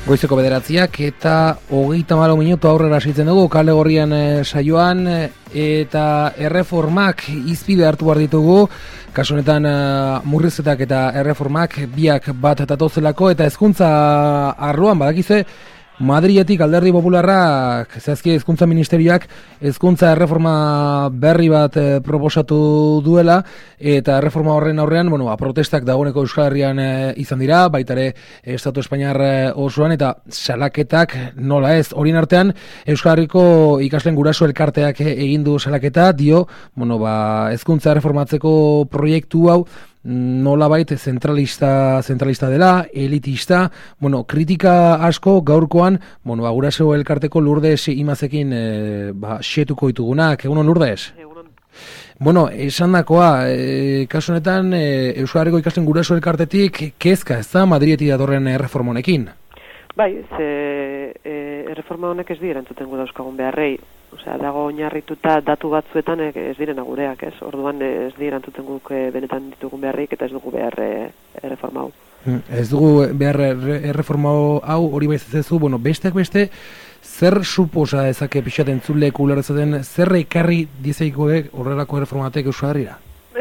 Goizeko 9:00 eta 34 minutu aurrera hasitzen dugu kale gorrian saioan, eta erreformak izpide hartu behar ditugu, kasu honetan murrizketak eta erreformak biak bat datozelako, eta hezkuntza arloan badakize Madriletik Alderdi Popularrak, zehazki hezkuntza ministerioak hezkuntza erreforma berri bat proposatu duela, eta erreforma horren aurrean, protestak dagoeneko Euskal Herrian izan dira, baita ere Estatu Espainiar osoan, eta salaketak nola ez. Horien artean Euskal Herriko ikasleen guraso elkarteak egin du salaketa, dio, hezkuntza erreformatzeko proiektu hau nolabait zentralista dela, elitista, kritika asko gaurkoan, guraso elkarteko Lourdes Imazekin xetuko ditugunak. Egunon, Lourdes? Egunon. Esandakoa, kasu honetan Euskal Herriko ikasleen guraso elkartetik kezka, ez da Madriletik datorren erreforma honekin? Bai, erreforma honek ez dira entzuten gu dauzkagun beharrei. Dago oinarrituta datu batzuetan ez direna gureak, ez? Orduan ez dira entzuten guk benetan ditugun beharrik eta ez dugu behar erreforma hau. Ez dugu behar erreforma hau, hori baizezu, besteak beste, zer suposa ezake pixat entzulek ulertzaten, zer ekarri dizeikoek horrelako erreforma batek Euskal Herrira?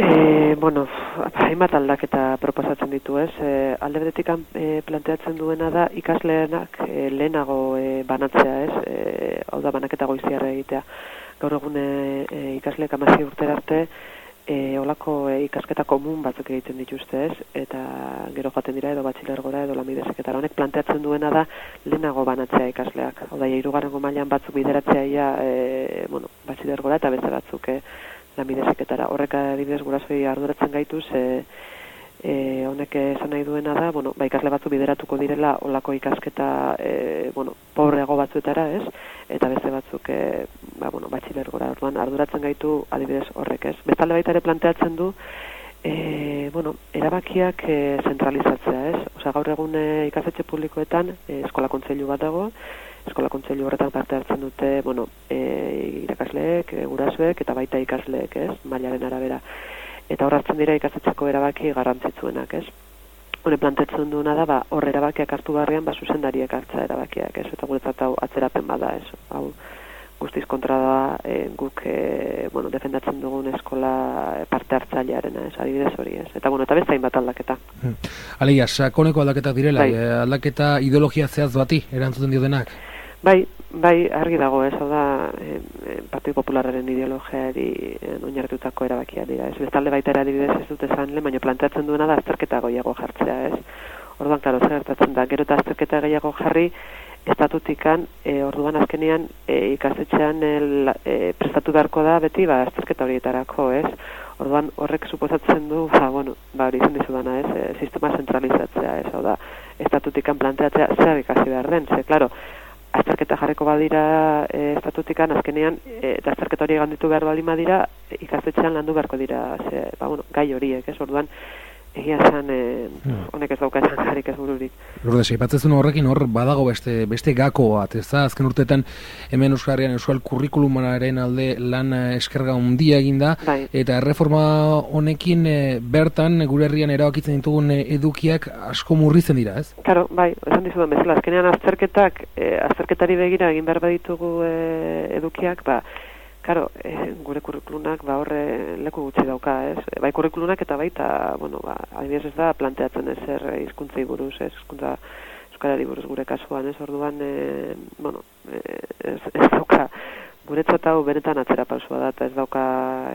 Hainbat aldaketa proposatzen ditu, ez? Alde beretik planteatzen duena da ikasleenak lehenago banatzea, ez? Hau da, banaketa goiziarra egitea. Gaur egun ikasleek 16 urtera arte olako ikasketa komun batzuk egiten dituzte, ez? Eta gero joaten dira edo batxilergora edo lanbide heziketara. Honek planteatzen duena da lehenago banatzea ikasleak. Hau da, 3. mailan batzuk bideratzea batxilergora eta beste batzuk lanbide heziketara. Horrek adibidez gurasoi arduratzen gaituz, honek esan nahi duena da, ikasle batzu bideratuko direla olako ikasketa pobreago batzuetara, ez? Eta beste batzuk batxilergora. Orduan arduratzen gaitu adibidez horrek, ez? Bestalde baita ere planteatzen du erabakiak zentralizatzea, ez? Gaur egun ikastetxe publikoetan eskola kontseilu bat dago. Eskola kontseilu horretan parte hartzen dute, irakasleek, gurasoek eta baita ikasleek, ez? Mailaren arabera. Eta hor hartzen dira ikastetxeko erabaki garrantzitsuenak, ez? Hone plantetzen duena da, hor erabakiak hartu barrian, zuzendariek hartza erabakiak, ez? Eta guretzat hau atzerapen bada, ez? Hau guztiz kontra da guk defendatzen dugun eskola parte hartzailearena, ez? Adibidez hori, ez? Eta eta beste hainbat aldaketa. Alegia, sakoneko aldaketak direla, aldaketa ideologia zehaz bati erantzuten dio denak? Bai, argi dago, ez, hau da, Partido Popularraren ideologiari oinarritutako erabakia dira, ez, bestalde baita ere adibidez ez dut esan lehen, baina planteatzen duena da azterketa gehiago jartzea, ez, orduan, klaro, zer gertatzen da, gero eta azterketa gehiago jarri, estatutikan, orduan azkenean ikastetxean prestatu beharko da beti, azterketa horietarako, ez, orduan horrek suposatzen du, hori izan dizudana, ez, sistema zentralizatzea, ez, hau da, estatutikan planteatzea zer ikasi behar den, ze, klaro, azterketa jarreko badira estatutikan, azkenean, eta azterketa hori ganditu behar baldin badira, ikastetxean landu beharko dira, gai horiek, ez, orduan, egia esan, honek ez dauka esan jarrik ez bururik. Lourdes, aipatzen horrekin hor badago beste gako bat, ez da? Azken urteetan hemen Euskal Herrian euskal kurrikulumaren alde lan eskerga handia eginda, eta erreforma honekin bertan gure herrian erabakitzen ditugun edukiak asko murrizten dira, ez? Claro, esan dizudan bezala, azkenean azterketari begira egin behar baditugu edukiak, Karo, gure kurrikulunak horre leku gutxi dauka, ez? Bai kurrikulunak eta baita, adibidez ez da planteatzen ezer hizkuntzei buruz, ez? Hizkuntza euskarari buruz gure kasuan, ez? Orduan, ez dauka, guretzat hau benetan atzera pausua da, eta ez dauka,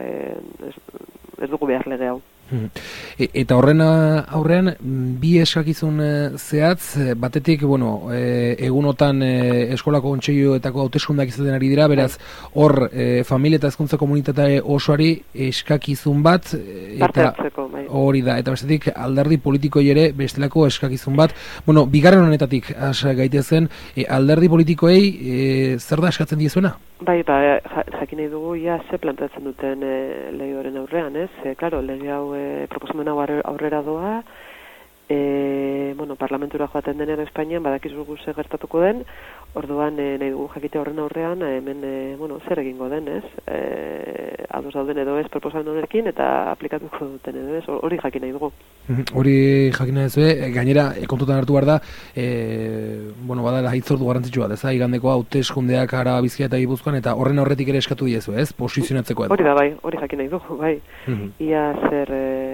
ez dugu behar lege hau. Eta horren aurrean bi eskakizun zehatz, batetik, egunotan eskolako kontseiluetako hauteskundak izaten ari dira, beraz, hor familia eta hezkuntza komunitate osoari eskakizun bat, eta hori da, eta bestetik alderdi politikoei ere bestelako eskakizun bat. Bigarren honetatik gaitezen, alderdi politikoei zer da eskatzen diezuena? Bai, jakin nahi dugu, ze planteatzen duten lege horren aurrean, ez? Klaro, lege hau proposamen hau aurrera doa, parlamentura joaten denean Espainian, badakizu ze gertatuko den, orduan nahi dugu jakite horren aurrean, hemen, zer egingo den, ez? Ados dauden edo ez proposamen honekin, eta aplikatuko duten edo ez, hori jakin nahi dugu. Hori jakin nahi duzu, gainera, kontutan hartu behar da, badala hitzordu garrantzitsua, ez da, igandeko hauteskundeak Araba, Bizkaia eta Gipuzkoan, eta horren aurretik ere eskatu diezu, ez? Posizionatzeko edo. Hori da, bai, hori jakin nahi dugu, bai. Ia zer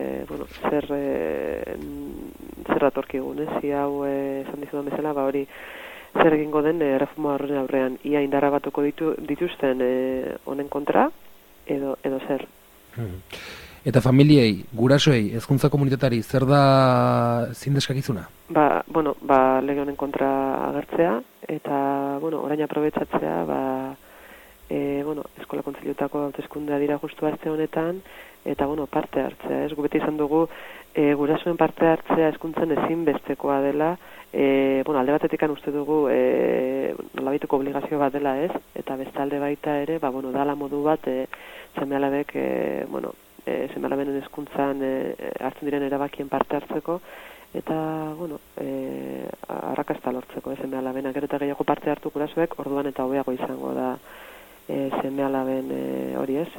datorkigun, ez? Ia hau esan dizudan bezala, hori zer egingo den reforma horren aurrean. Ia indarra batuko dituzten honen kontra, edo zer. Eta familiei, gurasoei, hezkuntza komunitatari, zer da zindeskakizuna? Lege honen kontra agertzea, eta, orain aprobetsatzea, eskola kontseiluetako hauteskundea dira justu aste honetan, eta, parte hartzea, ez? Gu beti izan dugu, gurasoen parte hartzea hezkuntzan ezinbestekoa dela, alde batetik uste dugu nolabaiteko obligazio bat dela, ez? Eta bestalde baita ere, dala modu bat, seme-alabek, seme-alabenen hezkuntzan hartzen diren erabakien parte hartzeko, eta, arrakasta lortzeko, seme-alabenak gero eta gehiago parte hartu gurasoek, orduan eta hobeago izango da seme-alaben hori ez,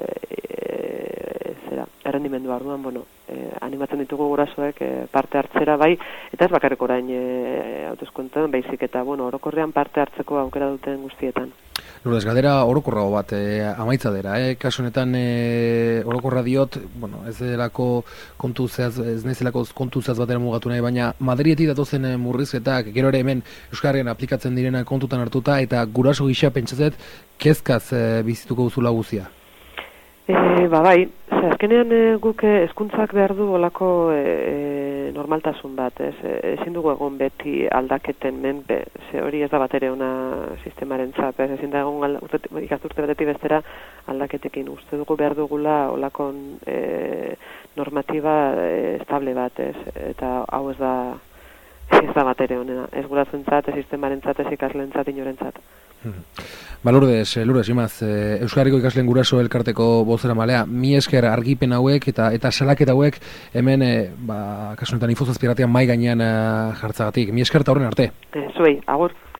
errendimendua orduan, animatzen ditugu gurasoek parte hartzera bai, eta ez bakarrik orain hauteskundeetan, baizik eta, orokorrean parte hartzeko aukera duten guztietan. Lourdes, galdera orokorrago bat, amaitza dira, kasu honetan orokorra diot, ez delako ez naizelako kontu zehaz batera mugatu nahi, baina Madridetik datozen murrizketak, gero ere hemen Euskal Herrian aplikatzen direna kontutan hartuta, eta guraso gisa pentsazet, kezkaz bizituko duzula guzia? Bai, azkenean guk hezkuntzak behar du olako normaltasun bat, ez? Ezin dugu egon beti aldaketen menpe, hori ez da bat ere ona sistemaren zap, ezin da egon ikasturte batetik bestera aldaketekin. Uste dugu behar dugula olako normatiba estable bat, ez? Eta hau ez da bat ere onena, ez gurasoentzat, ez sistemaren zat, ez ikasleentzat, inorentzat. Lourdes, imaz, Euskal Herriko ikasleen guraso elkarteko bozeramalea, mi esker argipen hauek eta salaketa hauek hemen, kasu honetan Info Zazpi irratian mahai gainean jartzagatik. Mi esker eta horren arte. Zuei, agur.